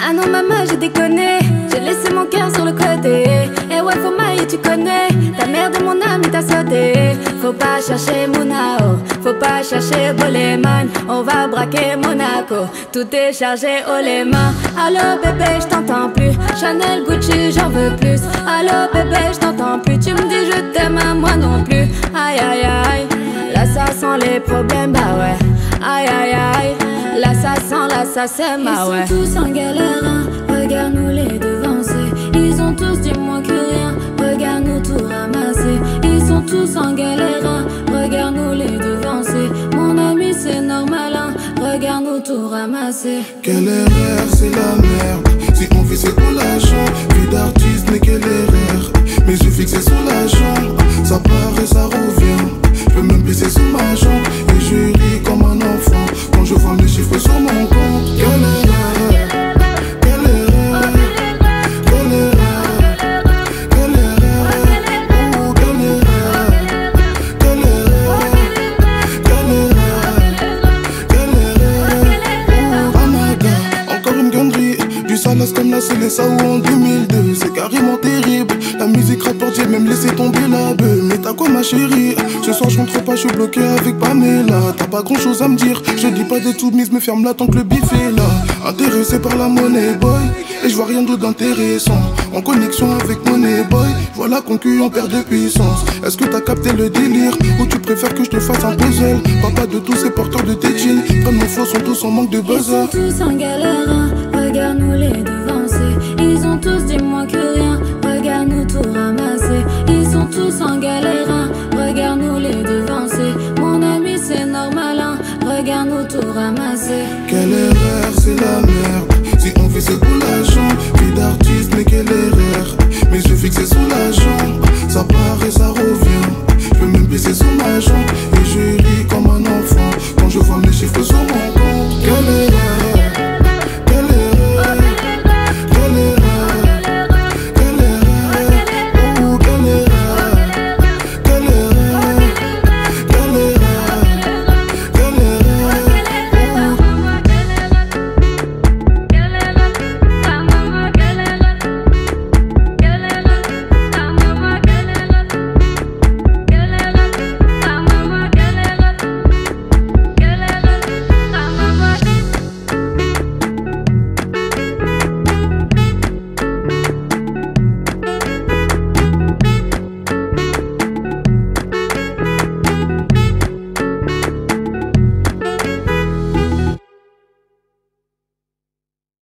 Ah non maman j'ai déconné, j'ai laissé mon cœur sur le côté. Et ouais faut mailler tu connais, ta mère de mon âme t'a sauté. Faut pas chercher Mounao, faut pas chercher Boleman. On va braquer Monaco, tout est chargé haut les mains. Allo bébé je t'entends plus, Chanel Gucci j'en veux plus. Allo bébé je t'entends plus, tu me dis je t'aime à moi non plus. Aïe aïe aïe, là ça sent les problèmes bah ouais. Aïe aïe aïe, là ça c'est ma ouais. Ils sont tous en galère, hein. Regarde-nous les devancer. Ils ont tous dit moins que rien, regarde-nous tout ramasser. Ils sont tous en galère, hein. Regarde-nous les devancer. Mon ami c'est normal, hein. Regarde-nous tout ramasser. Quelle erreur, c'est la merde. Si on fait c'est pour l'argent, vie d'artiste mais quelle erreur. Mes yeux fixés sur l'argent, ça part et ça revient. Je peux même pisser sous ma jambe et je ris comme un enfant quand je vois mes chiffres sur mon compte. Quelle erreur, quelle erreur, quelle erreur, quelle erreur, oh quelle erreur, quelle erreur, quelle erreur, quelle erreur, oh Ramadan. Encore une connerie, du salace comme la Célessa ou en 2002. C'est carrément terrible, la musique rapporte, j'ai même laissé tomber la beuh. Mais t'as quoi ma chérie? Ce soir je rentre pas, je suis bloqué avec Pamela. T'as pas grand chose à me dire, je dis pas des tout mise, me ferme là tant que le bif est là. Intéressé par la money boy, et je vois rien d'autre d'intéressant. En connexion avec money boy, je vois la concu en perte de puissance. Est-ce que t'as capté le délire, ou tu préfères que je te fasse un puzzle? Papa de tous ces porteurs de tes jeans, comme nos flots sont tous en manque de buzzer. Ils sont tous en galère, hein.